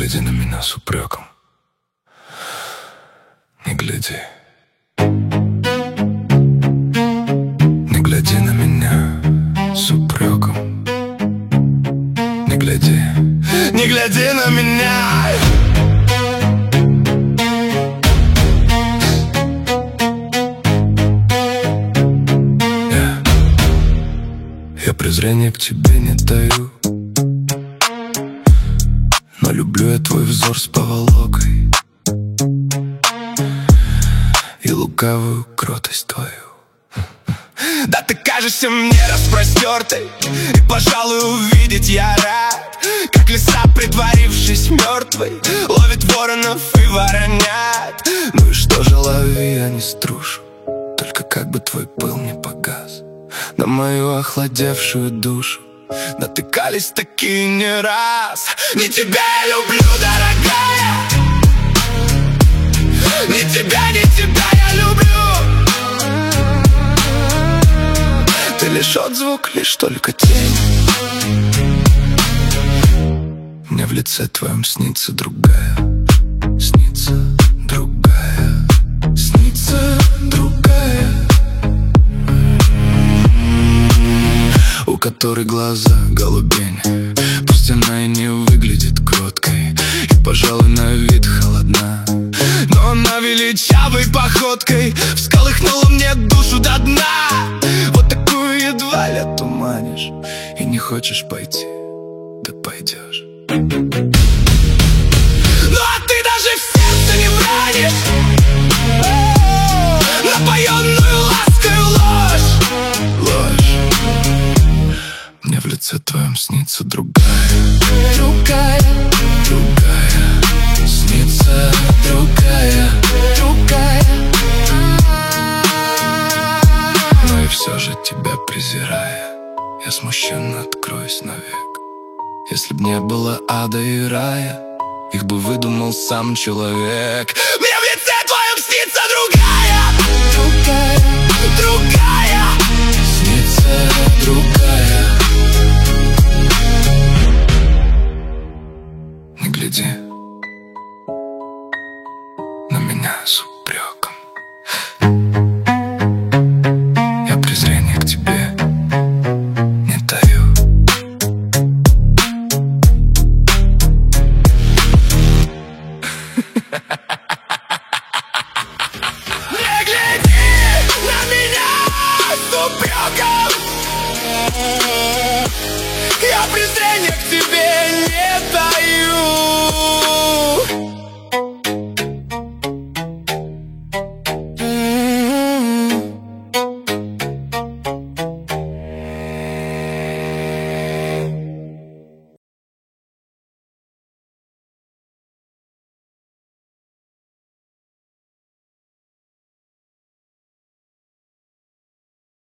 гляди на меня с упреком. Не гляди. Не гляди на меня с упреком. Не гляди. Не гляди на меня. Я презрения к тебе не таю, но люблю я твой взор с поволокой и лукавую кротость твою. Да ты кажешься мне распростертой, и, пожалуй, увидеть я рад, как лиса, притворившись мертвой, ловит воронов и воронят. Ну и что же, лови, я не струшу, только как бы твой пыл не погас на мою охладевшую душу. Натыкались такие не раз. Не тебя я люблю, дорогая, не тебя я люблю. Ты лишь отзвук, лишь только тень. Мне в лице твоем снится другая. Снится другая. Снится другая, у которой глаза голубень. Пусть она и не выглядит кроткой, и, пожалуй, на вид холодна, но она величавой походкой всколыхнула мне душу до дна. Вот такую едва ли отуманишь, и не хочешь пойти, да пойдешь. Ну а ты даже в сердце не бранишь напоенную ласкою ложь. Ложь. Мне в лице твоем снится другая. Другая, другая. Снится другая, другая. Но и все же тебя презирая, я смущенно откроюсь навек. Если б не было ада и рая, их бы выдумал сам человек. Мне в лице твоем снится другая. Другая, другая. Снится другая.